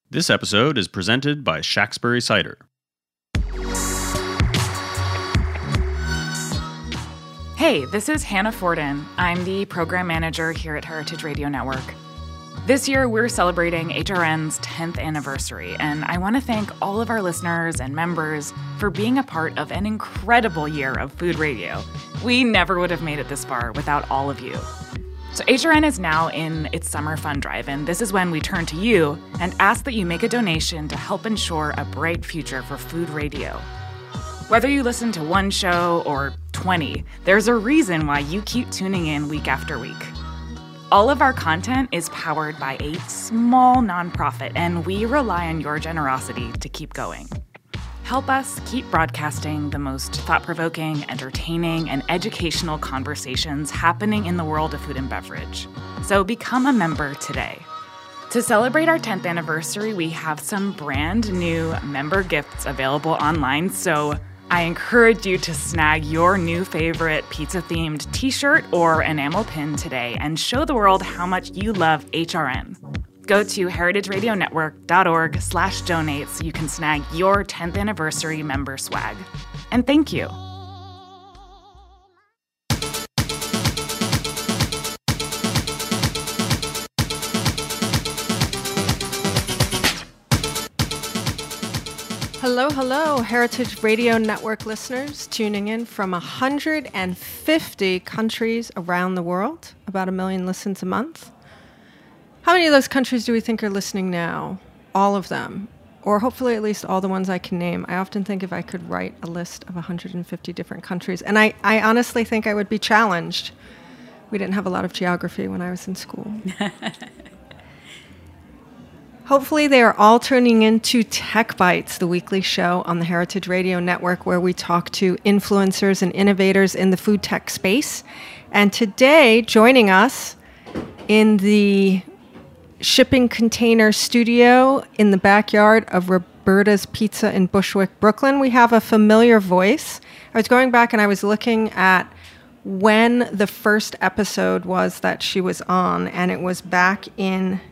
This episode is presented by Shacksbury Cider. Hey, this is Hannah Forden. I'm the program manager here at Heritage Radio Network. This year, we're celebrating HRN's 10th anniversary, and I want to thank all of our listeners and members for being a part of an incredible year of food radio. We never would have made it this far without all of you. So HRN is now in its summer fund drive, and this is when we turn to you and ask that you make a donation to help ensure a bright future for food radio. Whether you listen to one show or 20, there's a reason why you keep tuning in week after week. All of our content is powered by a small nonprofit, and we rely on your generosity to keep going. Help us keep broadcasting the most thought-provoking, entertaining, and educational conversations happening in the world of food and beverage. So become a member today. To celebrate our 10th anniversary, we have some brand new member gifts available online, so I encourage you to snag your new favorite pizza-themed t-shirt or enamel pin today and show the world how much you love HRN. Go to heritageradionetwork.org/donate so you can snag your 10th anniversary member swag. And thank you. Hello, Heritage Radio Network listeners tuning in from 150 countries around the world, about 1 million listens a month. How many of those countries do we think are listening now? All of them, or hopefully at least all the ones I can name. I often think if I could write a list of 150 different countries, and I honestly think I would be challenged. We didn't have a lot of geography when I was in school. Hopefully they are all tuning into Tech Bites, the weekly show on the Heritage Radio Network where we talk to influencers and innovators in the food tech space. And today, joining us in the shipping container studio in the backyard of Roberta's Pizza in Bushwick, Brooklyn, we have a familiar voice. I was going back and I was looking at when the first episode was that she was on, and it was back in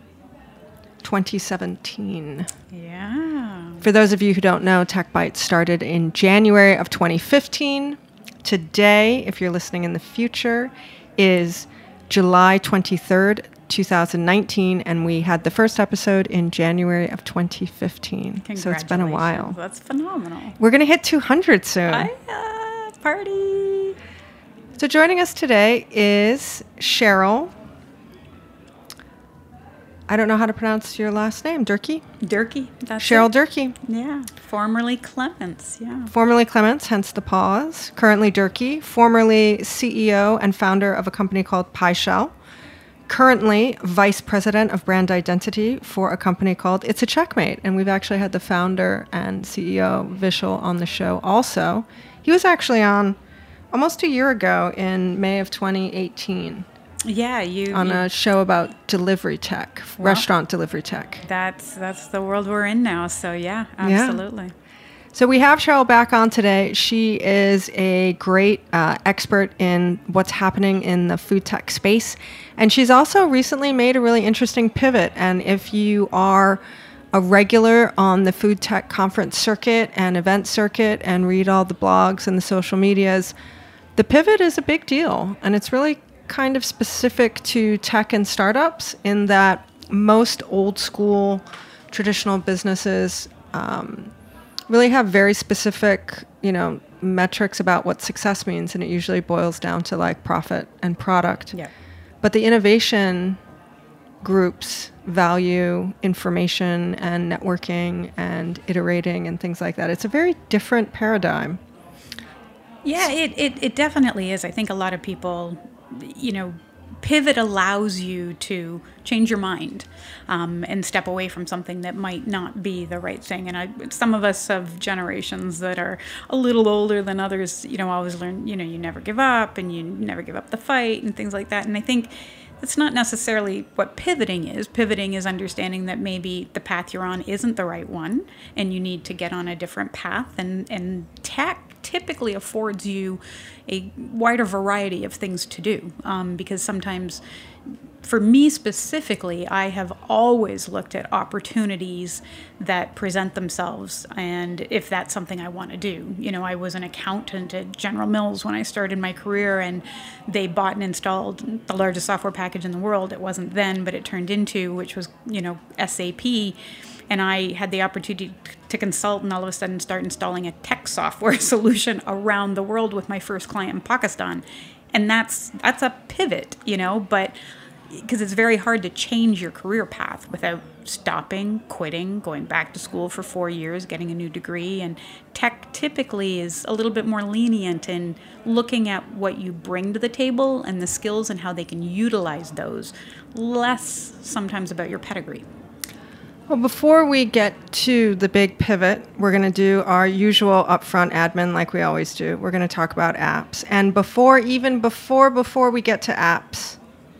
2017. Yeah. For those of you who don't know, Tech Bites started in January of 2015. Today, if you're listening in the future, is July 23rd, 2019, and we had the first episode in January of 2015. So it's been a while. That's phenomenal. We're going to hit 200 soon. Party! So joining us today is Cheryl. I don't know how to pronounce your last name. Durkee? Durkee. That's Cheryl it. Durkee. Yeah. Formerly Clements. Yeah. Formerly Clements, hence the pause. Currently Durkee. Formerly CEO and founder of a company called PieShell. Currently vice president of brand identity for a company called It's a Checkmate. And we've actually had the founder and CEO, Vishal, on the show also. He was actually on almost a year ago in May of 2018. Yeah, on a show about delivery tech, restaurant delivery tech. That's the world we're in now. So yeah, absolutely. Yeah. So we have Cheryl back on today. She is a great expert in what's happening in the food tech space, and she's also recently made a really interesting pivot. And if you are a regular on the food tech conference circuit and event circuit and read all the blogs and the social medias, the pivot is a big deal, and it's really kind of specific to tech and startups in that most old school traditional businesses really have very specific, metrics about what success means, and it usually boils down to like profit and product. Yeah. But the innovation groups value information and networking and iterating and things like that. It's a very different paradigm. Yeah, it definitely is. I think a lot of people, pivot allows you to change your mind and step away from something that might not be the right thing. And some of us have generations that are a little older than others, always learn, you never give up and you never give up the fight and things like that. And I think that's not necessarily what pivoting is. Pivoting is understanding that maybe the path you're on isn't the right one and you need to get on a different path. And tech typically affords you a wider variety of things to do because sometimes for me specifically, I have always looked at opportunities that present themselves, and if that's something I want to do. You know, I was an accountant at General Mills when I started my career, and they bought and installed the largest software package in the world. It wasn't then, but it turned into, which was, you know, SAP. And I had the opportunity to consult and all of a sudden start installing a tech software solution around the world with my first client in Pakistan. And that's a pivot, you know, but because it's very hard to change your career path without stopping, quitting, going back to school for 4 years, getting a new degree. And tech typically is a little bit more lenient in looking at what you bring to the table and the skills and how they can utilize those, less sometimes about your pedigree. Well, before we get to the big pivot, we're going to do our usual upfront admin like we always do. We're going to talk about apps. And before we get to apps,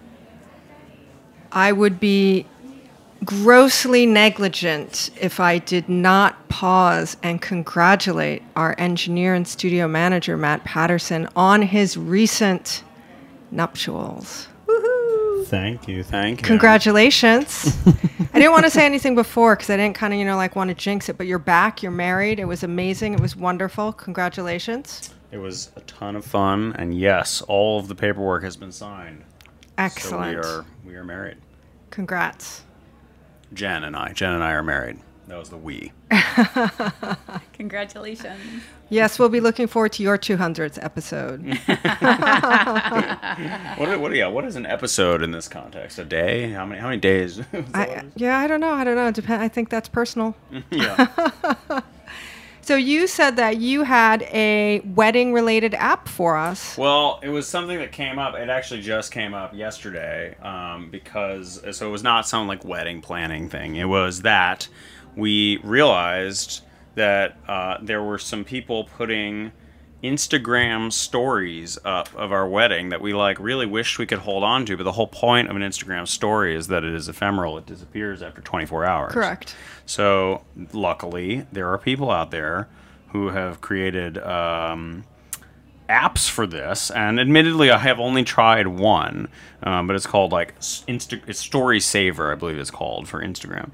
I would be grossly negligent if I did not pause and congratulate our engineer and studio manager, Matt Patterson, on his recent nuptials. Woohoo! Thank you. Congratulations. I didn't want to say anything before because I didn't kind of, you know, like want to jinx it, but you're back, you're married. It was amazing. It was wonderful. Congratulations. It was a ton of fun, and yes, all of the paperwork has been signed. Excellent. So we are married. Congrats. Jen and I are married. That was the we. Congratulations. Yes, we'll be looking forward to your 200th episode. What is an episode in this context? A day? How many days? I don't know. I think that's personal. Yeah. So you said that you had a wedding-related app for us. Well, it was something that came up. It actually just came up yesterday so it was not some like wedding planning thing. It was that we realized that there were some people putting Instagram stories up of our wedding that we like really wished we could hold on to, but the whole point of an Instagram story is that it is ephemeral. It disappears after 24 hours. Correct. So luckily there are people out there who have created apps for this, and admittedly I have only tried one, but it's called like it's Story Saver, I believe it's called, for Instagram.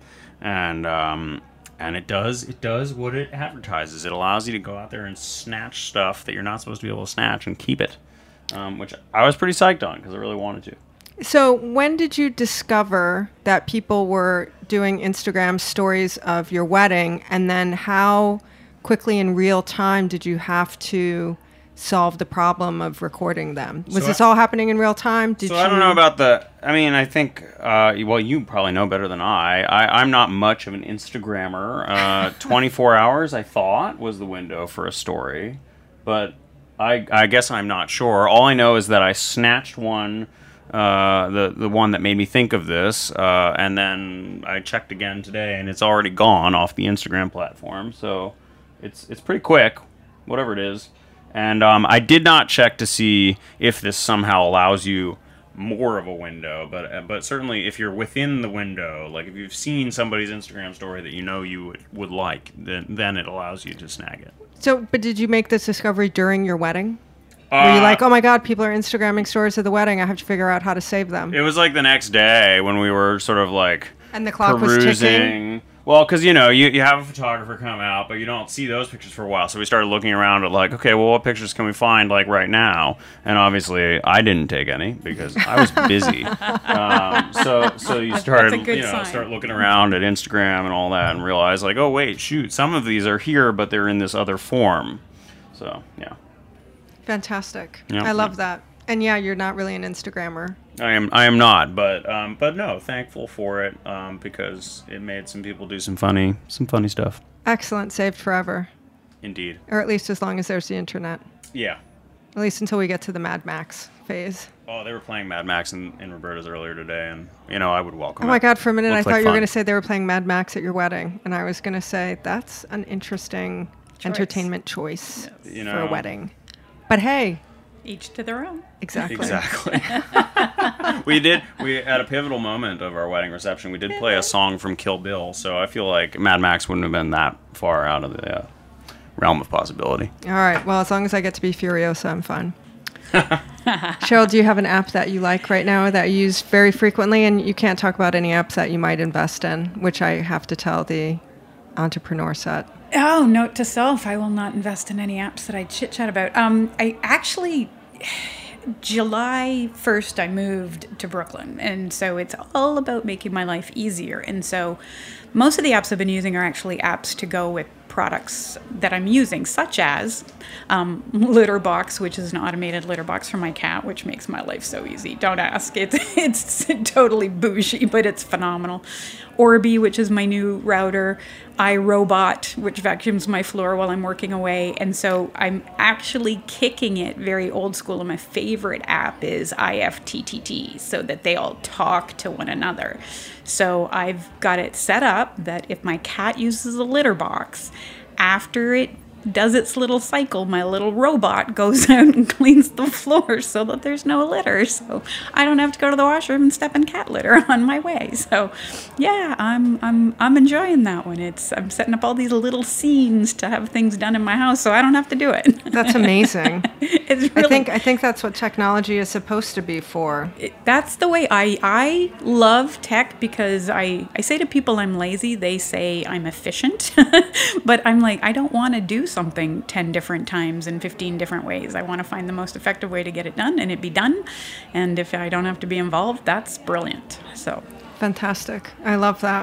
And it does what it advertises. It allows you to go out there and snatch stuff that you're not supposed to be able to snatch and keep it, which I was pretty psyched on because I really wanted to. So when did you discover that people were doing Instagram stories of your wedding, and then how quickly in real time did you have to solve the problem of recording them? Was this all happening in real time? I don't know about I think, well, you probably know better than I'm not much of an Instagrammer. 24 hours, I thought, was the window for a story. But I guess I'm not sure. All I know is that I snatched one, the one that made me think of this, and then I checked again today, and it's already gone off the Instagram platform. So it's pretty quick, whatever it is. And I did not check to see if this somehow allows you more of a window, but certainly if you're within the window, like if you've seen somebody's Instagram story that you know you would like, then it allows you to snag it. So, but did you make this discovery during your wedding? Were you like, oh my God, people are Instagramming stories of the wedding, I have to figure out how to save them? It was like the next day when we were sort of like and the clock perusing. Was ticking. Well, because, you know, you have a photographer come out, but you don't see those pictures for a while. So we started looking around at, like, okay, well, what pictures can we find, like, right now? And obviously, I didn't take any because I was busy. So you start looking around at Instagram and all that and realize, like, oh, wait, shoot, some of these are here, but they're in this other form. So, yeah. Fantastic. Yep. I love that. And yeah, you're not really an Instagrammer. I am not, but no, thankful for it because it made some people do some funny stuff. Excellent, saved forever. Indeed. Or at least as long as there's the internet. Yeah. At least until we get to the Mad Max phase. Oh, they were playing Mad Max in Roberta's earlier today, and you know I would welcome it. Oh my God! For a minute, I thought you were going to say they were playing Mad Max at your wedding, and I was going to say that's an interesting entertainment choice for a wedding. But hey. Each to their own. Exactly. We at a pivotal moment of our wedding reception, we did play a song from Kill Bill, so I feel like Mad Max wouldn't have been that far out of the realm of possibility. All right. Well, as long as I get to be Furiosa, I'm fine. Cheryl, do you have an app that you like right now that you use very frequently? And you can't talk about any apps that you might invest in, which I have to tell the entrepreneur set. Oh, note to self, I will not invest in any apps that I chit-chat about. I actually, July 1st, I moved to Brooklyn. And so it's all about making my life easier. And so most of the apps I've been using are actually apps to go with products that I'm using, such as Litterbox, which is an automated litter box for my cat, which makes my life so easy. Don't ask. It's totally bougie, but it's phenomenal. Orbi, which is my new router. iRobot, which vacuums my floor while I'm working away. And so I'm actually kicking it very old school. And my favorite app is IFTTT, so that they all talk to one another. So I've got it set up that if my cat uses a litter box, after it does its little cycle, my little robot goes out and cleans the floor so that there's no litter. So I don't have to go to the washroom and step in cat litter on my way. So yeah, I'm enjoying that one. I'm setting up all these little scenes to have things done in my house so I don't have to do it. That's amazing. It's really, I think that's what technology is supposed to be for. That's the way I love tech, because I say to people I'm lazy, they say I'm efficient. But I'm like, I don't want to do something 10 different times in 15 different ways. I want to find the most effective way to get it done and it be done. And if I don't have to be involved, that's brilliant. So fantastic. I love that.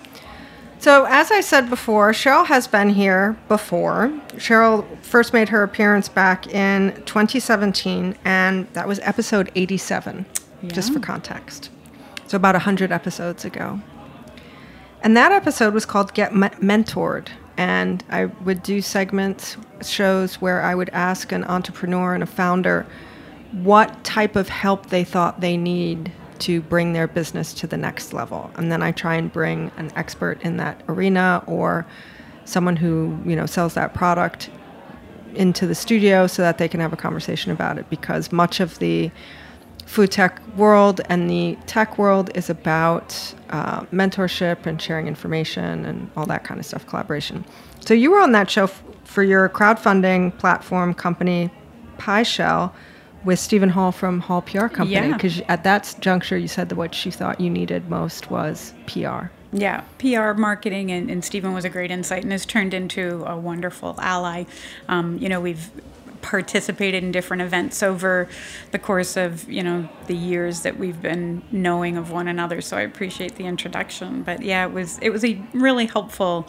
So as I said before, Cheryl has been here before. Cheryl first made her appearance back in 2017, and that was episode 87, just for context. So about 100 episodes ago. And that episode was called Get Mentored. And I would do shows where I would ask an entrepreneur and a founder what type of help they thought they need to bring their business to the next level. And then I try and bring an expert in that arena or someone who, sells that product into the studio so that they can have a conversation about it, because much of the food tech world and the tech world is about mentorship and sharing information and all that kind of stuff, collaboration. So you were on that show for your crowdfunding platform company, PieShell, with Stephen Hall from Hall PR Company, because at that juncture you said that what you thought you needed most was PR. Yeah, PR, marketing, and Stephen was a great insight and has turned into a wonderful ally. We've participated in different events over the course of, the years that we've been knowing of one another. So I appreciate the introduction. But yeah, it was a really helpful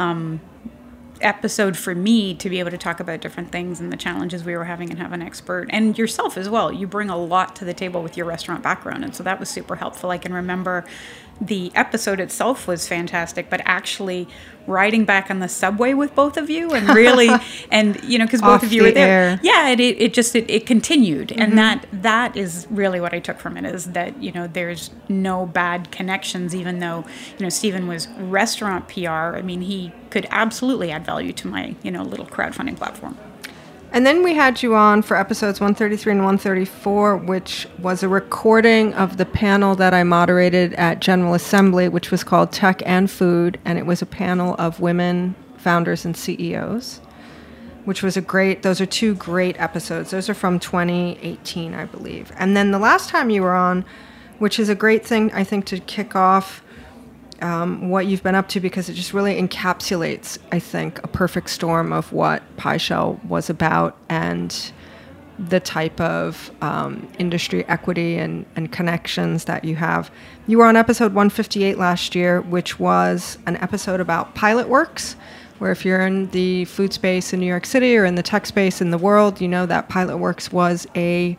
episode for me to be able to talk about different things and the challenges we were having and have an expert, and yourself as well. You bring a lot to the table with your restaurant background, and so that was super helpful. I can remember the episode itself was fantastic, but actually riding back on the subway with both of you and really, and because both of you were there, it continued, and that is really what I took from it, is that there's no bad connections, even though Stephen was restaurant PR. I mean, he could absolutely add value to my little crowdfunding platform. And then we had you on for episodes 133 and 134, which was a recording of the panel that I moderated at General Assembly, which was called Tech and Food. And it was a panel of women founders and CEOs, which was those are two great episodes. Those are from 2018, I believe. And then the last time you were on, which is a great thing, I think, to kick off what you've been up to, because it just really encapsulates, I think, a perfect storm of what PieShell was about and the type of industry equity and connections that you have. You were on episode 158 last year, which was an episode about Pilotworks, where if you're in the food space in New York City or in the tech space in the world, you know that Pilotworks was a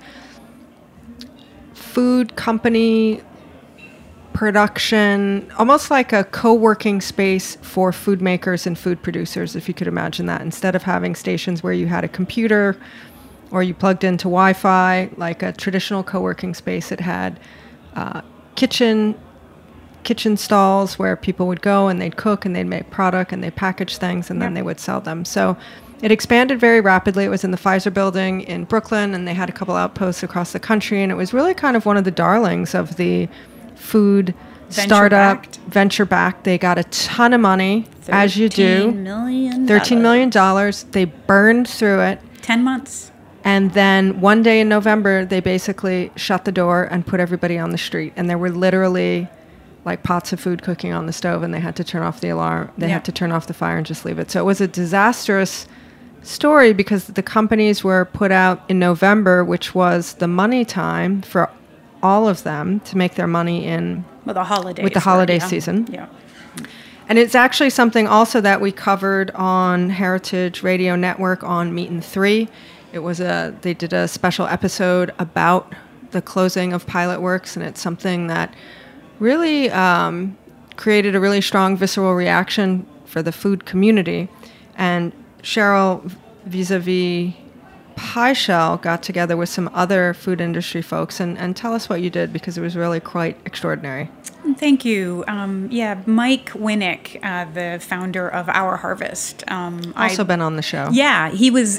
food company production, almost like a co-working space for food makers and food producers, if you could imagine that. Instead of having stations where you had a computer or you plugged into Wi-Fi, like a traditional co-working space, it had kitchen stalls where people would go and they'd cook and they'd make product and they'd package things and then they would sell them. So it expanded very rapidly. It was in the Pfizer building in Brooklyn, and they had a couple outposts across the country, and it was really kind of one of the darlings of the food startup, venture-backed. They got a ton of money, as you do. $13 million. $13 million. They burned through it. 10 months. And then one day in November, they basically shut the door and put everybody on the street. And there were literally like pots of food cooking on the stove, and they had to turn off the alarm. They had to turn off the fire and just leave it. So it was a disastrous story because the companies were put out in November, which was the money time for all of them to make their money in with the holidays. With the holiday season. Yeah. And it's actually something also that we covered on Heritage Radio Network on Meetin' 3. They did a special episode about the closing of Pilot Works, and it's something that really created a really strong visceral reaction for the food community. And Cheryl, vis-a-vis Pie Shell, got together with some other food industry folks and tell us what you did, because it was really quite extraordinary. Thank you. Mike Winnick, the founder of Our Harvest. Also been on the show. Yeah, he was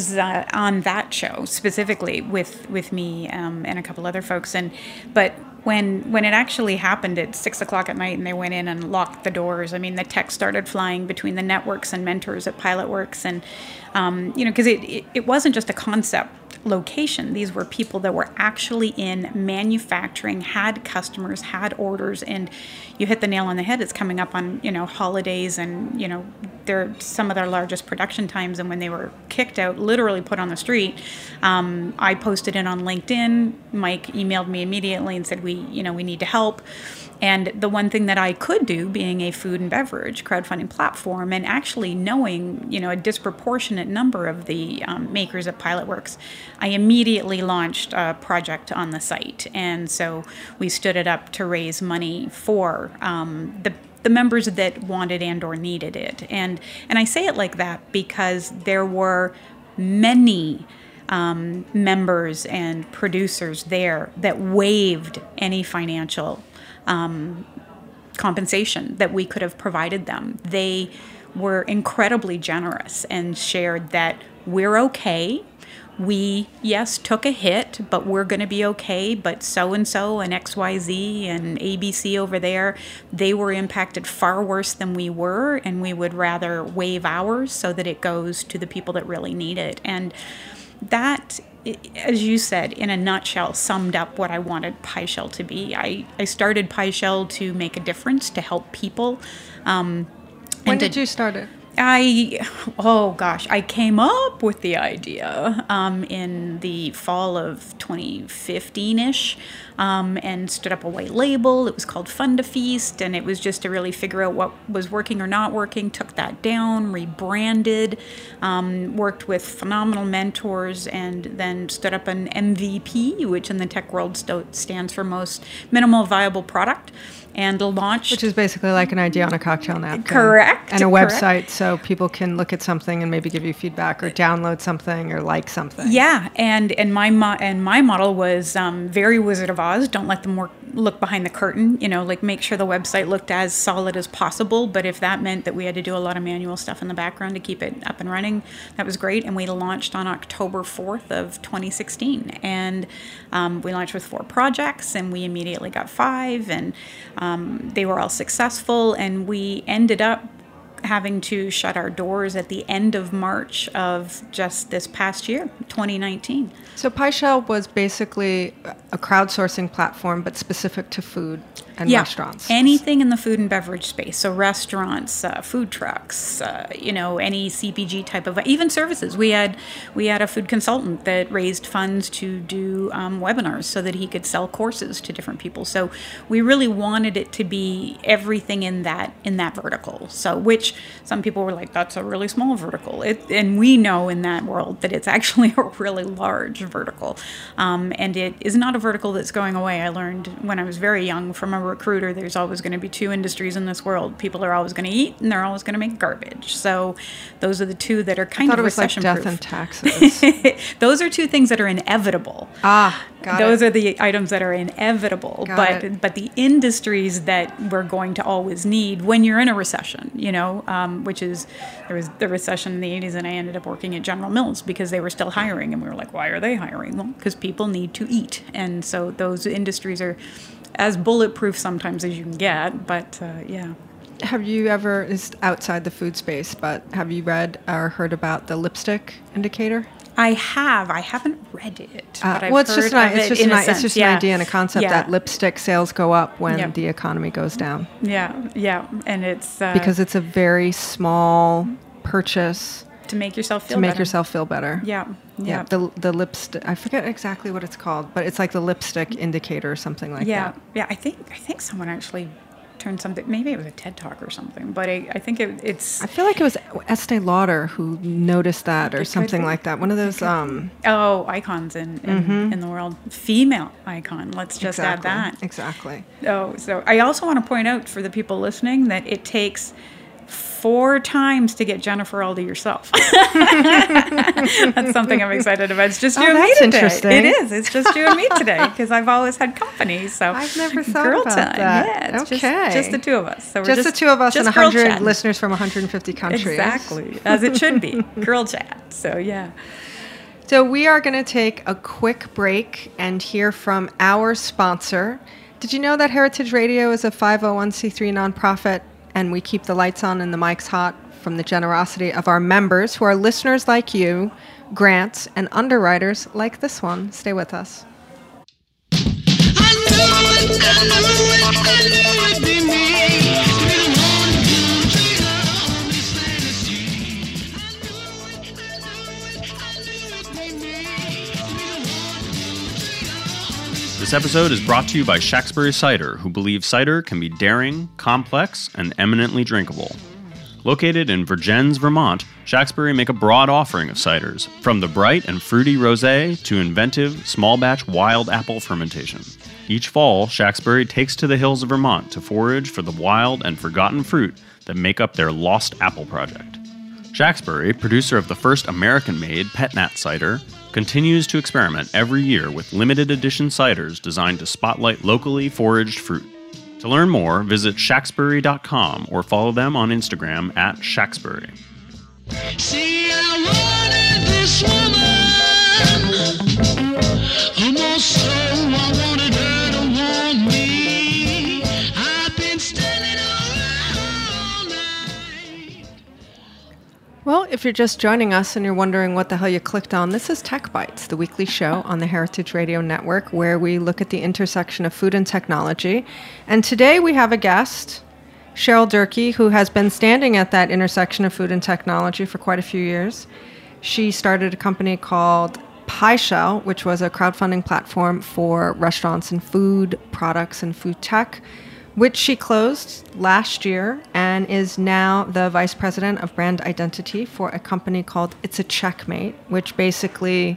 on that show specifically with me and a couple other folks. But when it actually happened at 6:00 at night and they went in and locked the doors, I mean, the text started flying between the networks and mentors at Pilotworks, and because it wasn't just a concept location. These were people that were actually in manufacturing, had customers, had orders, and you hit the nail on the head. It's coming up on, holidays, and, they're some of their largest production times. And when they were kicked out, literally put on the street, I posted it on LinkedIn. Mike emailed me immediately and said, we need to help. And the one thing that I could do, being a food and beverage crowdfunding platform, and actually knowing, a disproportionate number of the makers at Pilotworks, I immediately launched a project on the site. And so we stood it up to raise money for the members that wanted and or needed it. And I say it like that because there were many members and producers there that waived any financial compensation that we could have provided them. They were incredibly generous and shared that we're okay. We, yes, took a hit, but we're going to be okay. But so-and-so and XYZ and ABC over there, they were impacted far worse than we were, and we would rather waive ours so that it goes to the people that really need it. And that, as you said, in a nutshell, summed up what I wanted Pie Shell to be. I started Pie Shell to make a difference, to help people. When did you start it? I came up with the idea in the fall of 2015-ish and stood up a white label. It was called Fund a Feast, and it was just to really figure out what was working or not working, took that down, rebranded, worked with phenomenal mentors, and then stood up an MVP, which in the tech world stands for Most Minimal Viable Product, and launched... Which is basically like an idea on a cocktail napkin. Correct. And a website so people can look at something and maybe give you feedback or download something or like something. Yeah, and my model was very Wizard of Oz. Don't let them look behind the curtain. Make sure the website looked as solid as possible. But if that meant that we had to do a lot of manual stuff in the background to keep it up and running, that was great. And we launched on October 4th of 2016. And we launched with 4 projects, and we immediately got 5, and they were all successful. And we ended up having to shut our doors at the end of March of just this past year, 2019. So Pie Shell was basically a crowdsourcing platform, but specific to food and restaurants. Anything in the food and beverage space. So restaurants, food trucks, any CPG type of, even services. We had a food consultant that raised funds to do webinars so that he could sell courses to different people. So we really wanted it to be everything in that vertical. So which some people were like, that's a really small vertical. And we know in that world that it's actually a really large vertical. And it is not a vertical that's going away. I learned when I was very young from a recruiter, there's always going to be 2 industries in this world. People are always going to eat, and they're always going to make garbage. So those are the 2 that are kind of recession-proof. I thought it was like death and taxes. Those are 2 things that are inevitable. Those are the items that are inevitable. But the industries that we're going to always need when you're in a recession, which is, there was the recession in the 80s, and I ended up working at General Mills because they were still hiring, and we were like, why are they hiring? Well, because people need to eat. And so those industries are as bulletproof sometimes as you can get, but yeah. Have you ever, it's outside the food space, but have you read or heard about the lipstick indicator? I haven't read it. But I've well, it's just heard of it in a sense. an idea and a concept Yeah. that lipstick sales go up when Yep. the economy goes down. Yeah, and it's Because it's a very small purchase to make yourself feel to make better. yourself feel better. Yeah. The lipstick, I forget exactly what it's called, but it's like the lipstick indicator or something like Yeah, that. yeah. I think someone actually turned something. Maybe it was a TED Talk or something. But I think it's. I feel like it was Estee Lauder who noticed that or could something be. like that. One of those. Icons in the world. Female icon. Let's just add that. Exactly. Oh, so I also want to point out for the people listening that it takes 4 times to get Jennifer all to yourself. That's something I'm excited about. It's just you and me that's today. interesting. It is. It's just you and me today because I've always had company. So I've never thought girl about time. that. Yeah, it's Okay. just the two of us. So we're Just the two of us and just girl 100 chatting. listeners from 150 countries. Exactly, as it should be. Girl chat. So yeah. So we are going to take a quick break and hear from our sponsor. Did you know that Heritage Radio is a 501c3 nonprofit and we keep the lights on and the mics hot from the generosity of our members who are listeners like you, grants, and underwriters like this one? Stay with us. This episode is brought to you by Shacksbury Cider, who believe cider can be daring, complex, and eminently drinkable. Located in Vergennes, Vermont, Shacksbury make a broad offering of ciders, from the bright and fruity rosé to inventive, small-batch wild apple fermentation. Each fall, Shacksbury takes to the hills of Vermont to forage for the wild and forgotten fruit that make up their Lost Apple Project. Shacksbury, producer of the first American-made Pet Nat cider, continues to experiment every year with limited edition ciders designed to spotlight locally foraged fruit. To learn more, visit shacksbury.com or follow them on Instagram at Shacksbury. See, I wanted this woman, almost so I wanted her to want me. I've been standing around all night. Well, if you're just joining us and you're wondering what the hell you clicked on, this is Tech Bites, the weekly show on the Heritage Radio Network where we look at the intersection of food and technology. And today we have a guest, Cheryl Durkee, who has been standing at that intersection of food and technology for quite a few years. She started a company called PieShell, which was a crowdfunding platform for restaurants and food products and food tech, which she closed last year and is now the vice president of brand identity for a company called It's a Checkmate, which basically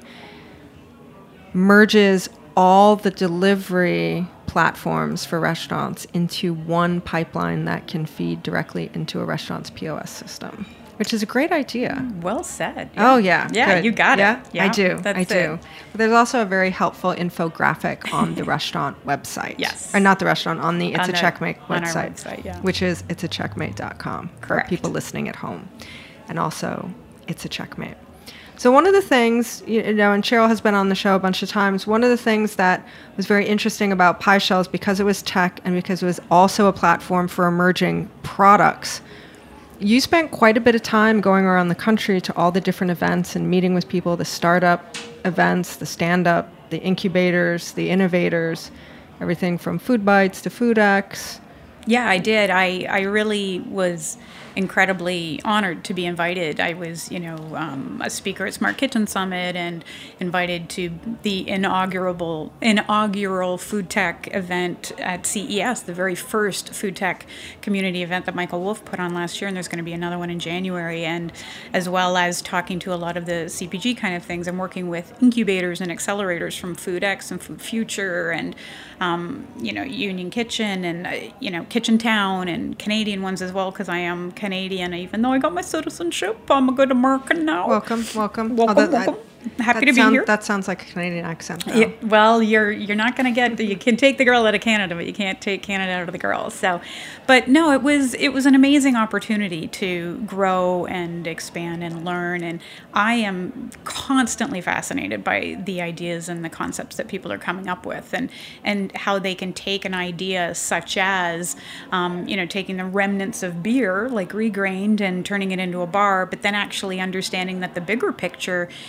merges all the delivery platforms for restaurants into one pipeline that can feed directly into a restaurant's POS system, which is a great idea. Well said. Oh, yeah. Yeah, good. you got Yeah, it. Yeah, I do. that's I do. it. But there's also a very helpful infographic on the restaurant website. Yes. Or not the restaurant, on the It's On a the- Checkmate on our website. website, yeah. Which is it'sacheckmate.com for Correct. people listening at home. And also, It's a Checkmate. So one of the things, you know, and Cheryl has been on the show a bunch of times, one of the things that was very interesting about PieShell is because it was tech and because it was also a platform for emerging products, you spent quite a bit of time going around the country to all the different events and meeting with people, the startup events, the stand-up, the incubators, the innovators, everything from Food Bites to FoodX. Yeah, I did. I really was incredibly honored to be invited. I was, a speaker at Smart Kitchen Summit and invited to the inaugural food tech event at CES, the very first food tech community event that Michael Wolf put on last year, and there's going to be another one in January, and as well as talking to a lot of the CPG kind of things. I'm working with incubators and accelerators from FoodX and Food Future and, Union Kitchen and, Kitchen Town and Canadian ones as well, because I am Canadian. Even though I got my citizenship, I'm a good American now. Welcome. Welcome. Happy to be here. That sounds like a Canadian accent, though. Yeah, well, you're not going to get. You can take the girl out of Canada, but you can't take Canada out of the girl. So, but no, it was an amazing opportunity to grow and expand and learn. And I am constantly fascinated by the ideas and the concepts that people are coming up with, and how they can take an idea such as, taking the remnants of beer, like regrained, and turning it into a bar, but then actually understanding that the bigger picture is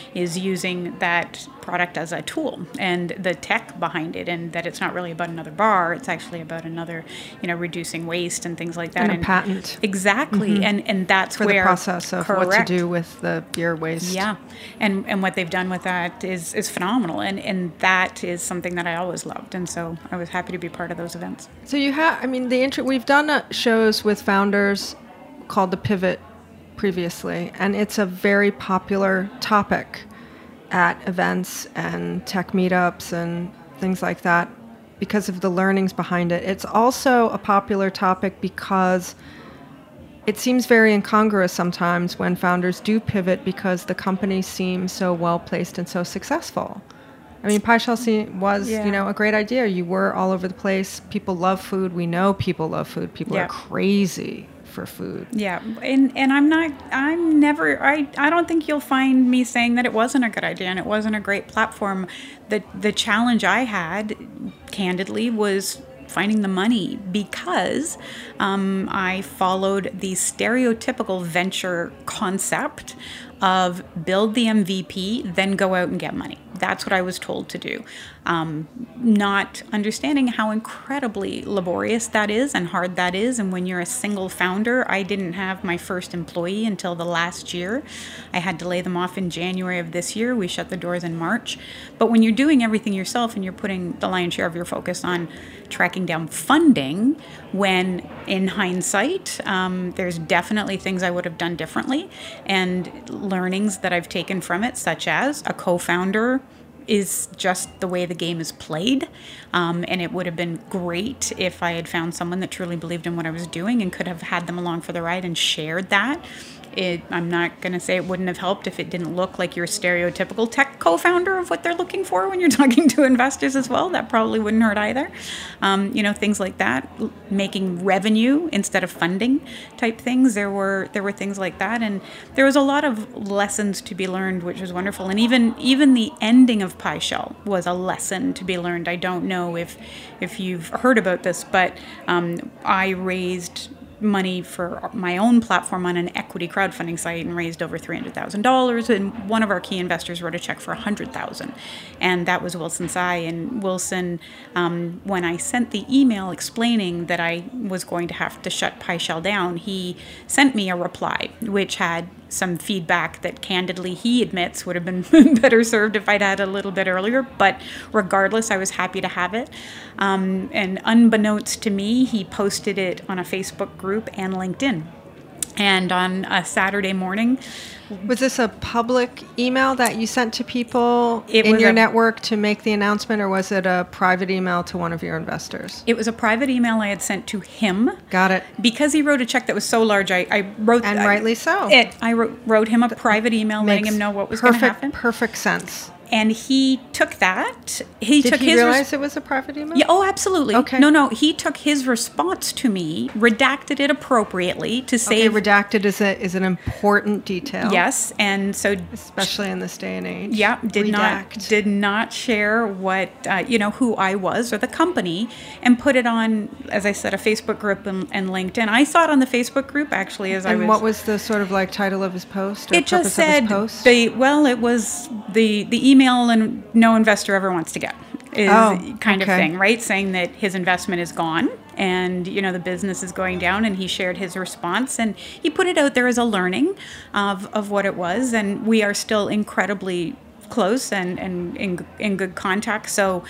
using that product as a tool and the tech behind it, and that it's not really about another bar, it's actually about another, reducing waste and things like that. And a patent. Exactly. And that's For where the process of what to do with the beer waste. Yeah. And what they've done with that is phenomenal. And that is something that I always loved. And so I was happy to be part of those events. So you have, we've done shows with founders called The Pivot previously, and it's a very popular topic at events and tech meetups and things like that because of the learnings behind it. It's also a popular topic because it seems very incongruous sometimes when founders do pivot because the company seems so well placed and so successful. Pie Shell was, a great idea. You were all over the place. People love food. We know people love food. People are crazy for food. Yeah. And I don't think you'll find me saying that it wasn't a good idea and it wasn't a great platform. The challenge I had, candidly, was finding the money because I followed the stereotypical venture concept of build the MVP, then go out and get money. That's what I was told to do. Not understanding how incredibly laborious that is and hard that is. And when you're a single founder, I didn't have my first employee until the last year. I had to lay them off in January of this year. We shut the doors in March. But when you're doing everything yourself and you're putting the lion's share of your focus on tracking down funding, when in hindsight, there's definitely things I would have done differently and learnings that I've taken from it, such as a co-founder is just the way the game is played. And it would have been great if I had found someone that truly believed in what I was doing and could have had them along for the ride and shared that. I'm not going to say it wouldn't have helped if it didn't look like your stereotypical tech co-founder of what they're looking for when you're talking to investors as well. That probably wouldn't hurt either. Things like that, making revenue instead of funding type things. There were things like that, and there was a lot of lessons to be learned, which was wonderful. And even the ending of Pie Shell was a lesson to be learned. I don't know if you've heard about this, but I raised money for my own platform on an equity crowdfunding site and raised over $300,000. And one of our key investors wrote a check for $100,000, and that was Wilson Tsai. And Wilson, when I sent the email explaining that I was going to have to shut Pie Shell down, he sent me a reply which had some feedback that candidly he admits would have been better served if I'd had a little bit earlier. But regardless, I was happy to have it. And unbeknownst to me, he posted it on a Facebook group and LinkedIn. And on a Saturday morning... Was this a public email that you sent to people in your network to make the announcement, or was it a private email to one of your investors? It was a private email I had sent to him. Got it. Because he wrote a check that was so large, I wrote... And rightly so. I wrote him a private email letting him know what was going to happen. Perfect sense. And he took that. Did he realize it was a private email? Yeah, oh, absolutely. Okay. No. He took his response to me, redacted it appropriately to save... Okay, redacted is an important detail. Yes, and so... Especially in this day and age. Yeah, did not share what, who I was or the company, and put it on, as I said, a Facebook group and LinkedIn. I saw it on the Facebook group, actually, as I was... And what was the sort of title of his post? Or it just said, it was the email and no investor ever wants to get is kind of thing, right? Saying that his investment is gone and, the business is going down, and he shared his response, and he put it out there as a learning of what it was. And we are still incredibly close and in good contact. So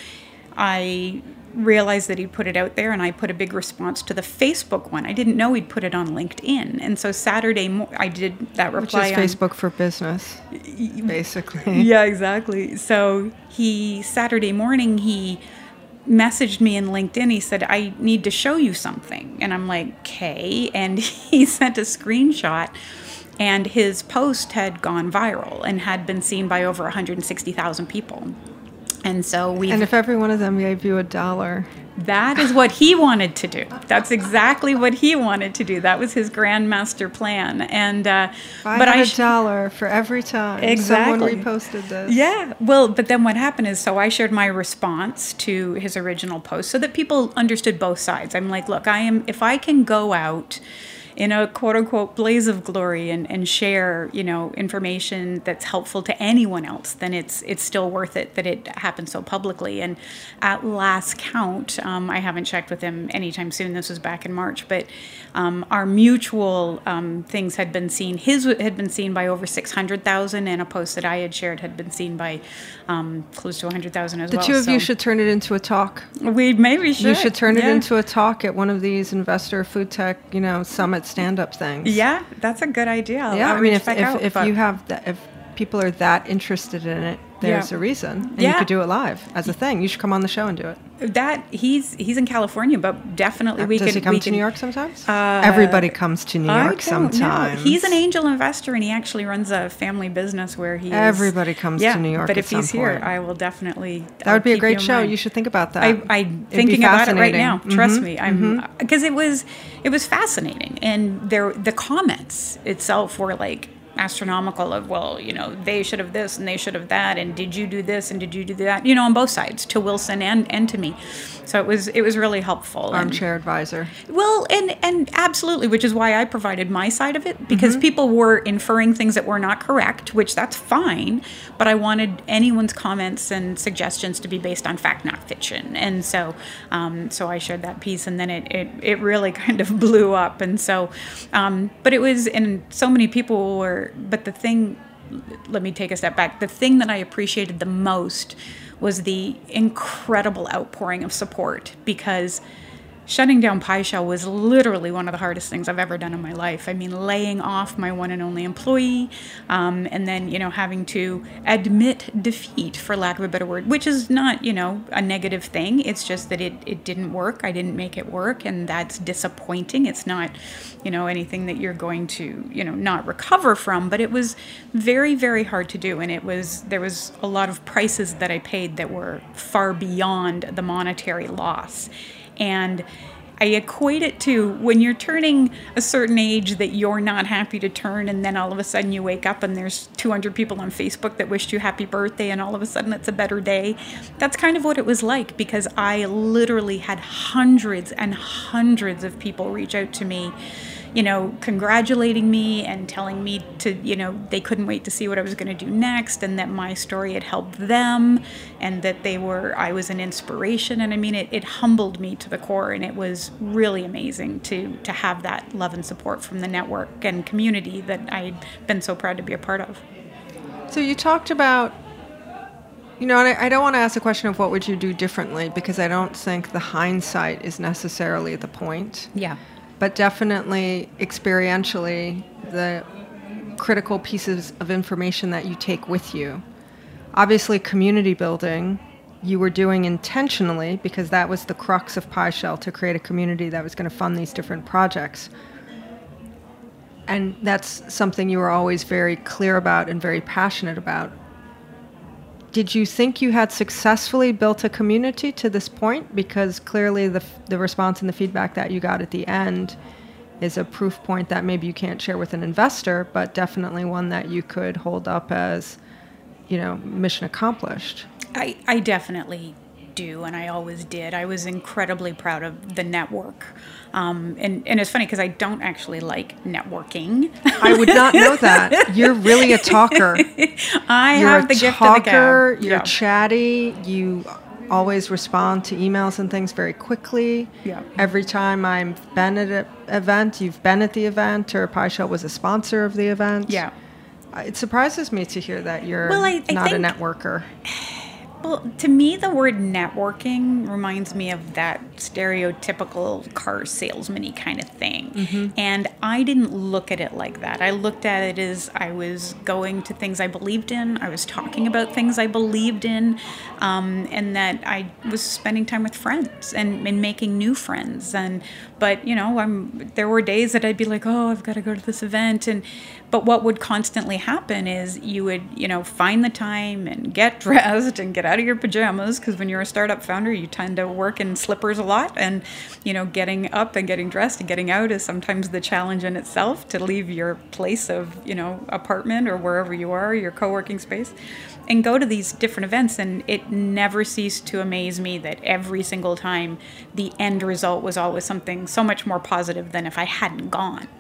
I realized that he put it out there, and I put a big response to the Facebook one. I didn't know he'd put it on LinkedIn. And so Saturday I did that reply. Which is Facebook for business, basically. Yeah, exactly. So Saturday morning, he messaged me in LinkedIn. He said, I need to show you something. And I'm like, okay. And he sent a screenshot, and his post had gone viral and had been seen by over 160,000 people. And so And if every one of them gave you $1. That is what he wanted to do. That's exactly what he wanted to do. That was his grand master plan. And but $1 for every time someone reposted this. Yeah. Well, but then what happened is, so I shared my response to his original post so that people understood both sides. I'm like, look, if I can go out in a quote unquote blaze of glory and share, information that's helpful to anyone else, then it's still worth it that it happens so publicly. And at last count, I haven't checked with him anytime soon. This was back in March, but our mutual things had been seen. His had been seen by over 600,000, and a post that I had shared had been seen by close to 100,000 as well. The two of you should turn it into a talk. We maybe should. You should turn it into a talk at one of these investor food tech, summit stand-up things. Yeah, that's a good idea. Yeah, I mean, if people are that interested in it, there's a reason, and you could do it live as a thing. You should come on the show and do it. That he's in California, but definitely we Does could. he come to New York sometimes? Everybody comes to New York sometimes. He's an angel investor, and he actually runs a family business where he. Everybody comes to New York. But if he's here, I will definitely. That would be a great show. You should think about that. I'm thinking about it right now. Trust me, because it was fascinating, and the comments itself were like astronomical of, well, they should have this and they should have that, and did you do this and did you do that, on both sides, to Wilson and to me. So it was really helpful. Armchair advisor. Well, and absolutely, which is why I provided my side of it, because people were inferring things that were not correct, which that's fine, but I wanted anyone's comments and suggestions to be based on fact, not fiction. And so I shared that piece, and then it really kind of blew up. And so, but it was, and so many people were, but the thing, let me take a step back. The thing that I appreciated the most was the incredible outpouring of support, because shutting down PieShell was literally one of the hardest things I've ever done in my life. I mean, laying off my one and only employee, and then, having to admit defeat, for lack of a better word, which is not, a negative thing. It's just that it didn't work. I didn't make it work, and that's disappointing. It's not, anything that you're going to, not recover from, but it was very, very hard to do. And there was a lot of prices that I paid that were far beyond the monetary loss. And I equate it to when you're turning a certain age that you're not happy to turn, and then all of a sudden you wake up and there's 200 people on Facebook that wished you happy birthday, and all of a sudden it's a better day. That's kind of what it was like, because I literally had hundreds and hundreds of people reach out to me, congratulating me and telling me to, they couldn't wait to see what I was going to do next, and that my story had helped them, and that I was an inspiration. And I mean, it humbled me to the core, and it was really amazing to have that love and support from the network and community that I'd been so proud to be a part of. So you talked about, and I don't want to ask the question of what would you do differently, because I don't think the hindsight is necessarily the point. Yeah. But definitely experientially, the critical pieces of information that you take with you. Obviously, community building, you were doing intentionally, because that was the crux of PieShell, to create a community that was going to fund these different projects. And that's something you were always very clear about and very passionate about. Did you think you had successfully built a community to this point? Because clearly the response and the feedback that you got at the end is a proof point that maybe you can't share with an investor, but definitely one that you could hold up as, mission accomplished. I definitely do, and I always did. I was incredibly proud of the network. And it's funny because I don't actually like networking. I would not know that. You're really a talker. I have the gift of the gab. You're chatty. You always respond to emails and things very quickly. Yeah. Every time I've been at an event, you've been at the event, or PieShell was a sponsor of the event. Yeah. It surprises me to hear that you're not a networker. Well, to me, the word networking reminds me of that stereotypical car salesman-y kind of thing. Mm-hmm. And I didn't look at it like that. I looked at it as I was going to things I believed in. I was talking about things I believed in, and that I was spending time with friends and making new friends. But there were days that I'd be like, oh, I've got to go to this event. But what would constantly happen is you would, find the time and get dressed and get out of your pajamas, because when you're a startup founder, you tend to work in slippers a lot, and getting up and getting dressed and getting out is sometimes the challenge in itself, to leave your place of apartment or wherever you are, your co-working space, and go to these different events. And it never ceased to amaze me that every single time the end result was always something so much more positive than if I hadn't gone.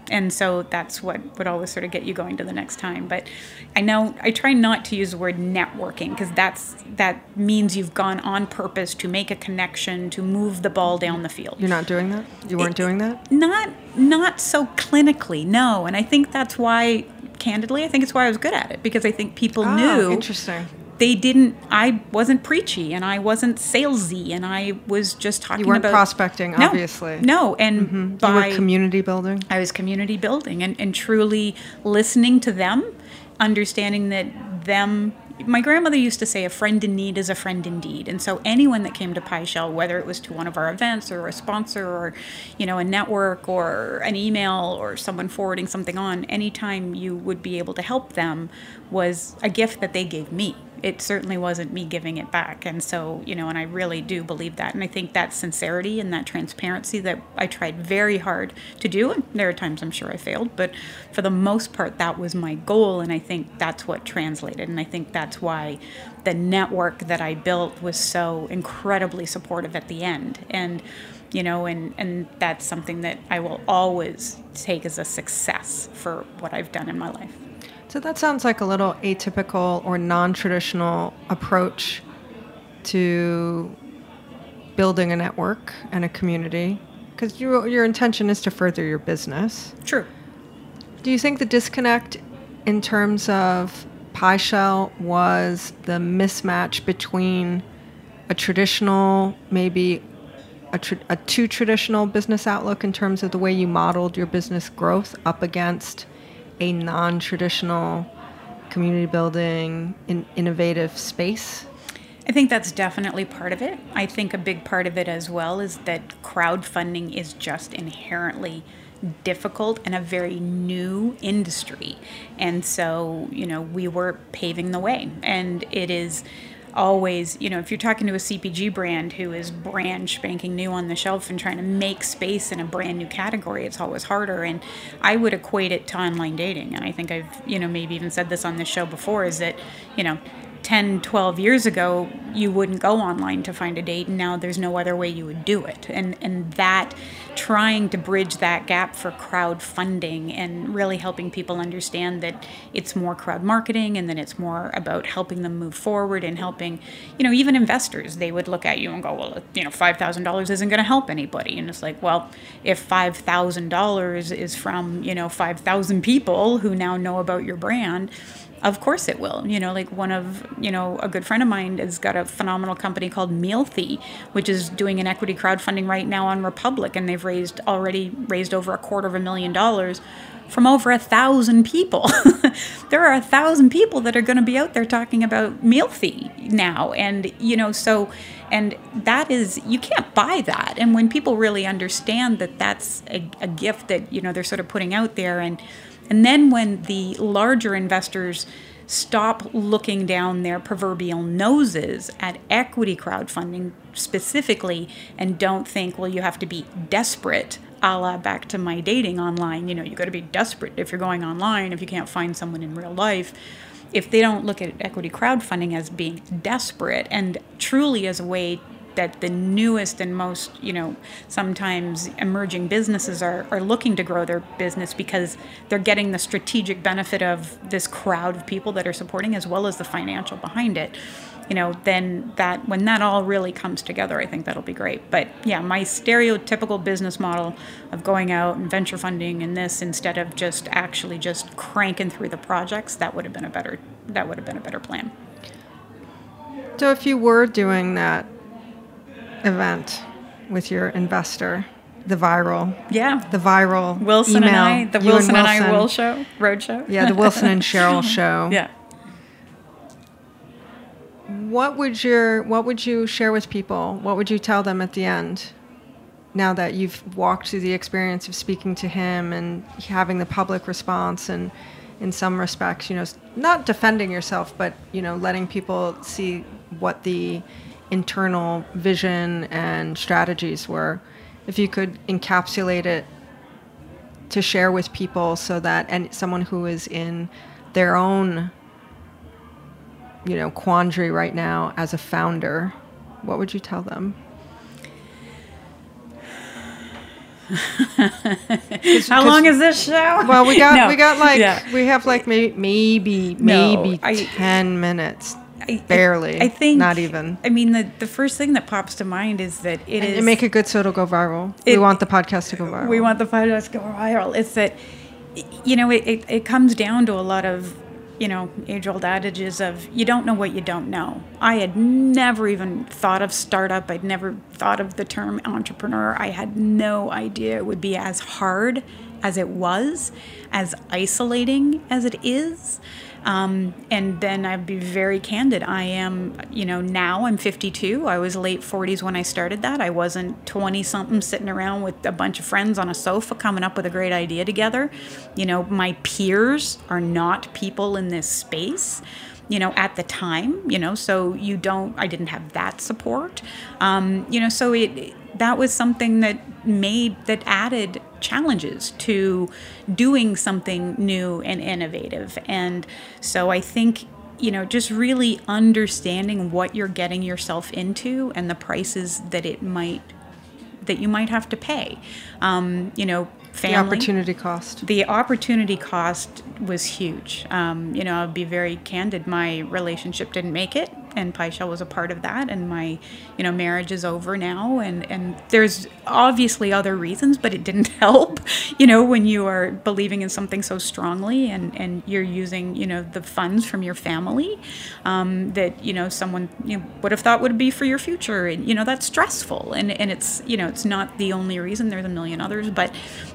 And so that's what would always sort of get you going to the next time. But I know I try not to use the word networking, because that means you've gone on purpose to make a connection, to move the ball down the field. You're not doing that? You weren't doing that? Not so clinically, no. And I think that's why, candidly, I think it's why I was good at it, because I think people knew. Interesting. I wasn't preachy, and I wasn't salesy, and I was just talking about... You weren't prospecting, obviously. No, and You were community building? I was community building and truly listening to them, understanding that my grandmother used to say, a friend in need is a friend indeed. And so anyone that came to PieShell, whether it was to one of our events or a sponsor or, a network or an email or someone forwarding something on, anytime you would be able to help them was a gift that they gave me. It certainly wasn't me giving it back. And so, and I really do believe that. And I think that sincerity and that transparency that I tried very hard to do, and there are times I'm sure I failed, but for the most part, that was my goal. And I think that's what translated. And I think that's why the network that I built was so incredibly supportive at the end. And, and that's something that I will always take as a success for what I've done in my life. So that sounds like a little atypical or non-traditional approach to building a network and a community, because your intention is to further your business. True. Do you think the disconnect in terms of PieShell was the mismatch between a traditional, maybe a too traditional business outlook in terms of the way you modeled your business growth up against a non-traditional community building innovative space? I think that's definitely part of it. I think a big part of it as well is that crowdfunding is just inherently difficult and a very new industry. And so, we were paving the way. And it is always, if you're talking to a CPG brand who is brand spanking new on the shelf and trying to make space in a brand new category, it's always harder. And I would equate it to online dating. And I think I've, maybe even said this on this show before, is that, 10, 12 years ago, you wouldn't go online to find a date, and now there's no other way you would do it. And that, trying to bridge that gap for crowdfunding and really helping people understand that it's more crowd marketing and then it's more about helping them move forward and helping, even investors, they would look at you and go, well, $5,000 isn't going to help anybody. And it's like, well, if $5,000 is from, 5,000 people who now know about your brand, of course it will. Like one of, a good friend of mine has got a phenomenal company called Mealthy, which is doing an equity crowdfunding right now on Republic, and they've already raised over $250,000 from over 1,000 people. There are 1,000 people that are going to be out there talking about Mealthy now. And, and that is, you can't buy that. And when people really understand that that's a gift that, they're sort of putting out there, and then when the larger investors stop looking down their proverbial noses at equity crowdfunding specifically and don't think, well, you have to be desperate, a la back to my dating online, you got to be desperate if you're going online, if you can't find someone in real life. If they don't look at equity crowdfunding as being desperate and truly as a way that the newest and most, sometimes emerging businesses are looking to grow their business because they're getting the strategic benefit of this crowd of people that are supporting as well as the financial behind it, then when that all really comes together, I think that'll be great. But yeah, my stereotypical business model of going out and venture funding and this instead of just actually just cranking through the projects, that would have been a better plan. So if you were doing that event with your investor, the viral Wilson email, and I, the Wilson and I roadshow. Yeah, the Wilson and Cheryl show. Yeah. What would you share with people? What would you tell them at the end? Now that you've walked through the experience of speaking to him and having the public response, and in some respects, not defending yourself, but letting people see what the internal vision and strategies were. If you could encapsulate it to share with people so that, and someone who is in their own, quandary right now as a founder, what would you tell them? How long is this show? Well, we got No. like Yeah. we have like maybe No, I- 10 minutes. I- Barely. I think Not even. I mean, the first thing that pops to mind is that it is. You make it good so it'll go viral. We It- want the podcast to go viral. We want the podcast to go viral. It's that, it comes down to a lot of, age-old adages of you don't know what you don't know. I had never even thought of startup. I'd never thought of the term entrepreneur. I had no idea it would be as hard as it was, as isolating as it is. And then I'd be very candid. I am, now I'm 52. I was late 40s when I started that. I wasn't 20-something sitting around with a bunch of friends on a sofa coming up with a great idea together. My peers are not people in this space, at the time, so I didn't have that support. So that was something that added challenges to doing something new and innovative. And so I think, just really understanding what you're getting yourself into and the prices that you might have to pay. Family. The opportunity cost. The opportunity cost was huge. I'll be very candid. My relationship didn't make it, and PieShell was a part of that. And my, marriage is over now. And there's obviously other reasons, but it didn't help, when you are believing in something so strongly and you're using, the funds from your family that, someone would have thought would be for your future. And, that's stressful. And it's, it's not the only reason. There's a million others, but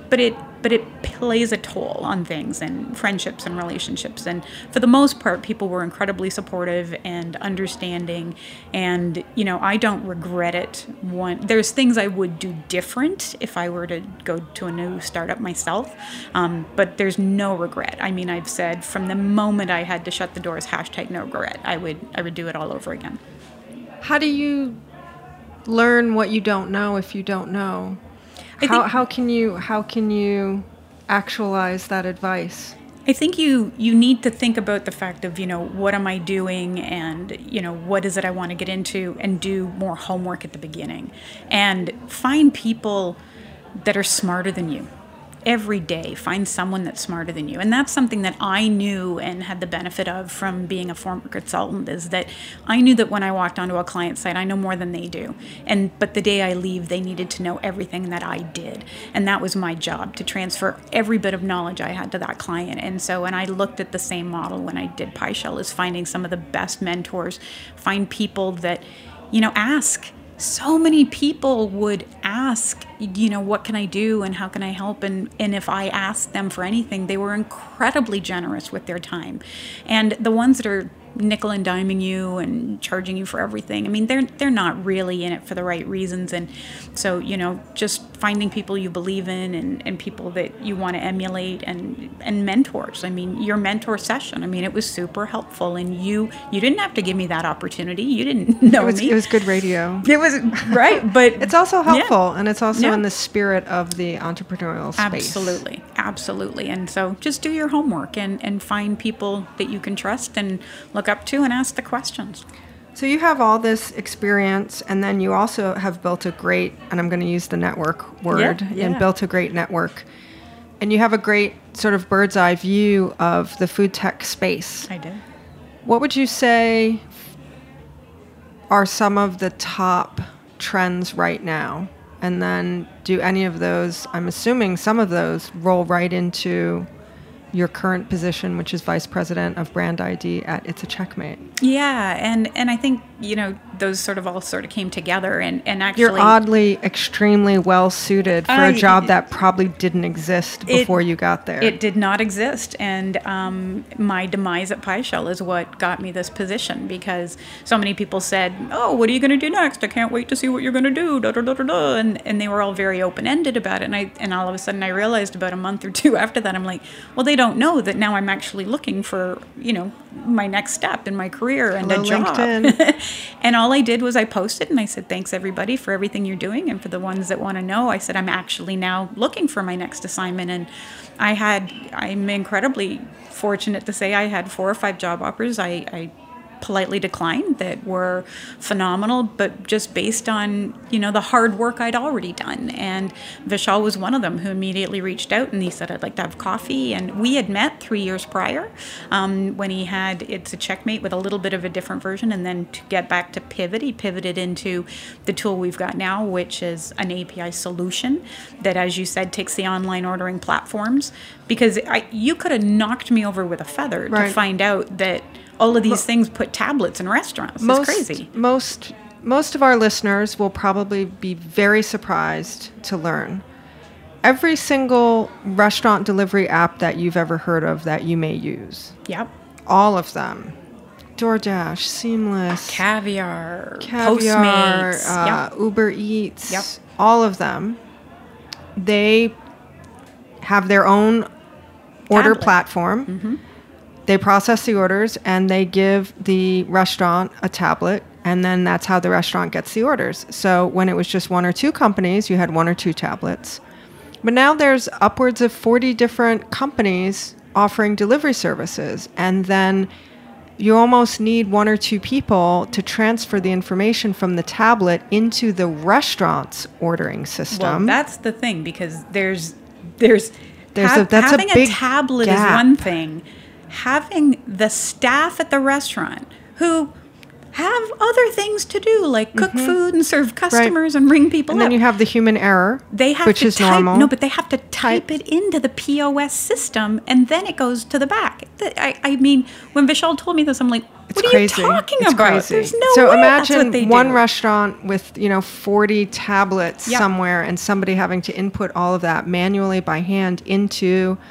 it plays a toll on things and friendships and relationships. And for the most part, people were incredibly supportive and understanding. And, I don't regret it. There's things I would do different if I were to go to a new startup myself. But there's no regret. I mean, I've said from the moment I had to shut the doors, #no regret, I would do it all over again. How do you learn what you don't know if you don't know? How can you actualize that advice? I think you need to think about the fact of, what am I doing and, what is it I want to get into, and do more homework at the beginning and find people that are smarter than you. Every day, find someone that's smarter than you. And that's something that I knew and had the benefit of from being a former consultant, is that I knew that when I walked onto a client site, I know more than they do. But the day I leave, they needed to know everything that I did. And that was my job, to transfer every bit of knowledge I had to that client. And so, and I looked at the same model when I did PieShell, is finding some of the best mentors, find people that, ask. So many people would ask, what can I do and how can I help? And if I asked them for anything, they were incredibly generous with their time. And the ones that are nickel and diming you and charging you for everything, I mean, they're not really in it for the right reasons. And so, just finding people you believe in and people that you want to emulate and mentors. I mean, your mentor session, I mean, it was super helpful. And you didn't have to give me that opportunity. You didn't know me. It was good radio. It was, right, but It's also helpful, yeah. and it's also Yeah. in the spirit of the entrepreneurial space. Absolutely. And so just do your homework and find people that you can trust and look up to and ask the questions. So you have all this experience, and then you also have built a great, and I'm going to use the network word, Yeah. and built a great network. And you have a great sort of bird's eye view of the food tech space. I did. What would you say are some of the top trends right now? And then do any of those, I'm assuming some of those, roll right into your current position, which is Vice President of Brand ID at It's a Checkmate? Yeah, and I think, those sort of came together and actually... You're oddly extremely well suited for a job that probably didn't exist before you got there. It did not exist, and my demise at PieShell is what got me this position, because so many people said, "Oh, what are you going to do next? I can't wait to see what you're going to do." Da, da, da, da, da. And they were all very open-ended about it, and all of a sudden I realized about a month or two after that, I'm like, well, they don't know that now I'm actually looking for, my next step in my career and Hello, a job. LinkedIn. And all I did was I posted and I said, thanks everybody for everything you're doing. And for the ones that want to know, I said, I'm actually now looking for my next assignment. And I'm incredibly fortunate to say I had 4 or 5 job offers. I politely declined that were phenomenal, but just based on, the hard work I'd already done. And Vishal was one of them who immediately reached out and he said, I'd like to have coffee. And we had met 3 years prior when he had It's a Checkmate with a little bit of a different version. And then to get back to Pivot, he pivoted into the tool we've got now, which is an API solution that, as you said, takes the online ordering platforms. Because you could have knocked me over with a feather to find out that all of these things put tablets in restaurants. It's crazy. Most of our listeners will probably be very surprised to learn every single restaurant delivery app that you've ever heard of that you may use. Yep. All of them. DoorDash, Seamless, Caviar, Postmates, Uber Eats, all of them. They have their own order platform. Mm-hmm. They process the orders and they give the restaurant a tablet, and then that's how the restaurant gets the orders. So when it was just 1 or 2 companies, you had 1 or 2 tablets. But now there's upwards of 40 different companies offering delivery services, and then you almost need 1 or 2 people to transfer the information from the tablet into the restaurant's ordering system. Well, that's the thing, because having a tablet gap. is one thing. Having the staff at the restaurant who have other things to do, like cook food and serve customers and ring people and up. then you have the human error, which is normal. No, but they have to type it into the POS system, and then it goes to the back. I mean, when Vishal told me this, I'm like, what are you talking about? Crazy. There's no so way imagine that's what they one do. restaurant with 40 tablets somewhere, and somebody having to input all of that manually by hand into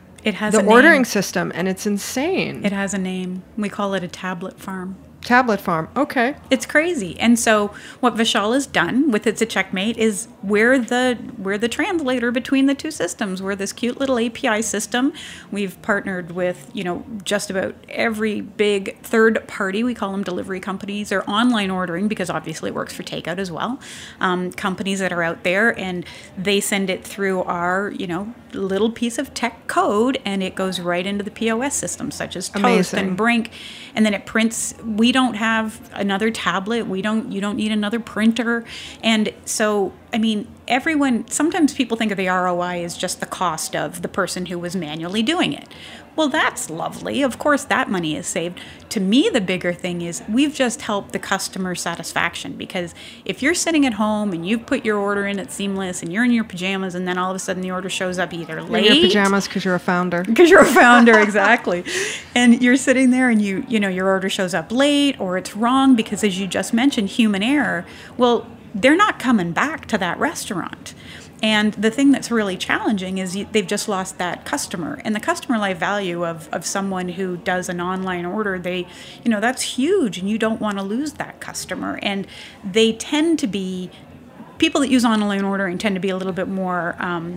the ordering system, and it's insane. It has a name. We call it a tablet farm. Tablet farm. Okay. It's crazy. And so what Vishal has done with It's a Checkmate is we're the translator between the two systems. We're this cute little API system. We've partnered with, just about every big third party. We call them delivery companies or online ordering, because obviously it works for takeout as well. Companies that are out there, and they send it through our, little piece of tech code, and it goes right into the POS system, such as Toast and Brink. And then it prints. We don't have another tablet. You don't need another printer. And so, I mean, sometimes people think of the ROI as just the cost of the person who was manually doing it. Well, that's lovely. Of course, that money is saved. To me, the bigger thing is we've just helped the customer satisfaction, because if you're sitting at home and you've put your order in at Seamless and you're in your pajamas, and then all of a sudden the order shows up either late. In your pajamas because you're a founder. Because you're a founder, exactly. And you're sitting there and your order shows up late, or it's wrong because, as you just mentioned, human error. Well, they're not coming back to that restaurant. And the thing that's really challenging is they've just lost that customer. And the customer life value of someone who does an online order, that's huge, and you don't want to lose that customer. And they tend to be, people that use online ordering tend to be a little bit more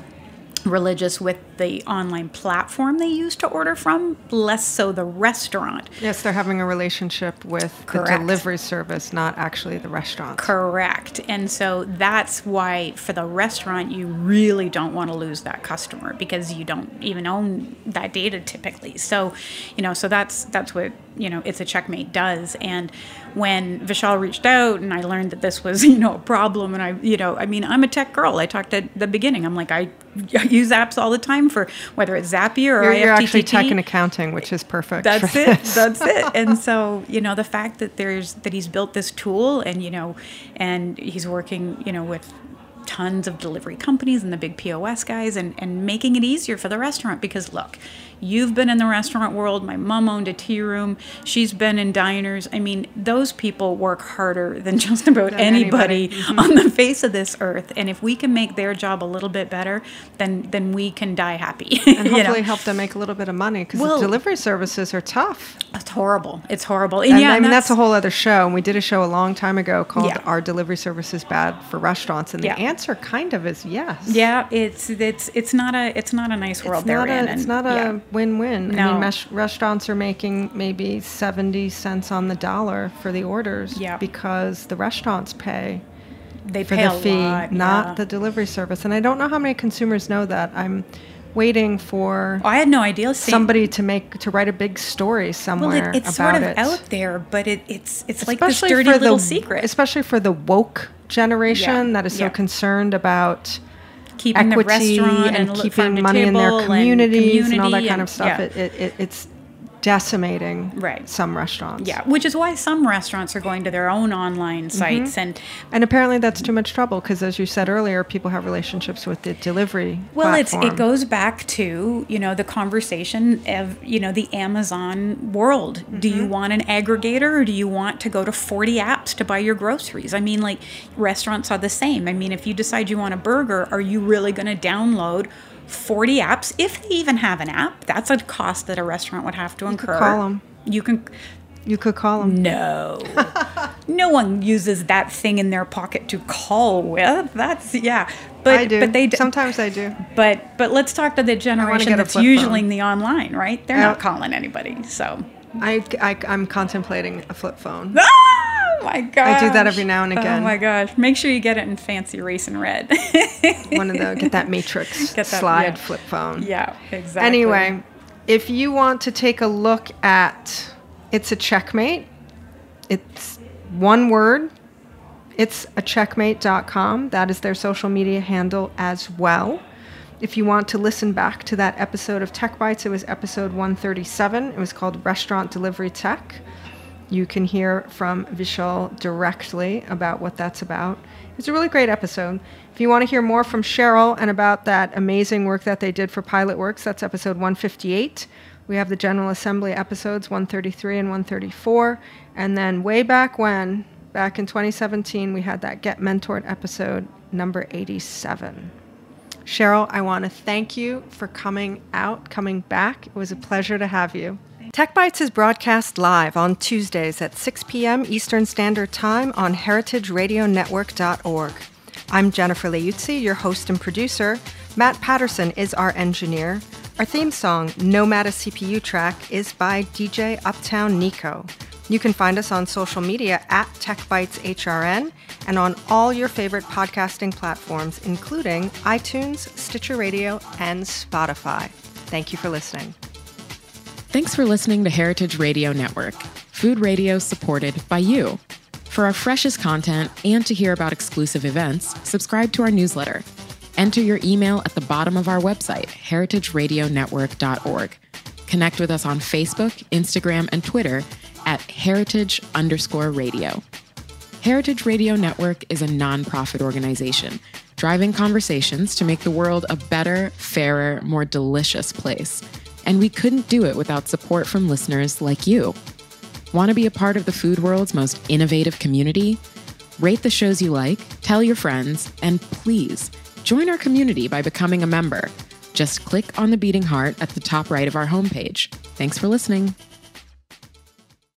religious with the online platform they use to order from, less so the restaurant. Yes, they're having a relationship with the delivery service, not actually the restaurant. Correct. And so that's why for the restaurant, you really don't want to lose that customer, because you don't even own that data typically. So, so that's what, It's a Checkmate does. And when Vishal reached out and I learned that this was, a problem, and I'm a tech girl. I talked at the beginning. I'm like, I use apps all the time for whether it's Zapier or IFTTT. You're actually tech and accounting, which is perfect. That's it. That's it. And so, the fact that he's built this tool, and and he's working, with tons of delivery companies and the big POS guys, and making it easier for the restaurant. Because look, you've been in the restaurant world. My mom owned a tea room. She's been in diners. I mean, those people work harder than just about anybody on the face of this earth. And if we can make their job a little bit better, then we can die happy. And hopefully help them make a little bit of money, because the delivery services are tough. It's horrible. It's horrible. And that's a whole other show. And we did a show a long time ago called Are Delivery Services Bad for Restaurants? And the answer kind of is yes. Yeah, it's not a nice world they're in. It's not a win-win. No. I mean, restaurants are making maybe 70 cents on the dollar for the orders because the restaurants pay. They for pay the fee, lot, not the delivery service. And I don't know how many consumers know that. I'm waiting for I had no idea. somebody to write a big story somewhere Well, it's about sort of it. out there, but it's like this Especially dirty for little the, secret. especially for the woke generation Yeah, that is so yeah. concerned about Keeping the equity restaurant and farm keeping to money in their table and communities and all that community kind of and- stuff. yeah. It's decimating Right. some restaurants. Yeah, which is why some restaurants are going to their own online sites and And apparently that's too much trouble because, as you said earlier, people have relationships with the delivery well, platform. it goes back to, the conversation of, the Amazon world. Do you want an aggregator or do you want to go to 40 apps to buy your groceries? I mean, like, restaurants are the same. I mean, if you decide you want a burger, are you really going to download 40 apps? If they even have an app, that's a cost that a restaurant would have to incur. call 'em. You can. You could call them. No. No one uses that thing in their pocket to call with. That's But I do. But they Sometimes I do. But let's talk to the generation get a that's flip usually phone. in the online, right? They're not calling anybody. So. I'm contemplating a flip phone. Oh my gosh. I do that every now and again. Oh my gosh. Make sure you get it in fancy race and red. Get that Matrix Get that- slide yeah. flip phone. Yeah, exactly. Anyway, if you want to take a look at It's a Checkmate, it's one word. It's a checkmate.com. That is their social media handle as well. If you want to listen back to that episode of Tech Bites, it was episode 137. It was called Restaurant Delivery Tech. You can hear from Vishal directly about what that's about. It's a really great episode. If you want to hear more from Cheryl and about that amazing work that they did for Pilotworks, that's episode 158. We have the General Assembly episodes 133 and 134. And then way back when, back in 2017, we had that Get Mentored episode number 87. Cheryl, I want to thank you for coming back. It was a pleasure to have you. Tech Bites is broadcast live on Tuesdays at 6 p.m. Eastern Standard Time on heritageradionetwork.org. I'm Jennifer Leuzzi, your host and producer. Matt Patterson is our engineer. Our theme song, Nomad, a CPU track, is by DJ Uptown Nico. You can find us on social media at TechBitesHRN and on all your favorite podcasting platforms, including iTunes, Stitcher Radio, and Spotify. Thank you for listening. Thanks for listening to Heritage Radio Network, food radio supported by you. For our freshest content and to hear about exclusive events, subscribe to our newsletter. Enter your email at the bottom of our website, heritageradionetwork.org. Connect with us on Facebook, Instagram, and Twitter at heritage_radio. Heritage Radio Network is a nonprofit organization driving conversations to make the world a better, fairer, more delicious place. And we couldn't do it without support from listeners like you. Want to be a part of the food world's most innovative community? Rate the shows you like, tell your friends, and please join our community by becoming a member. Just click on the beating heart at the top right of our homepage. Thanks for listening.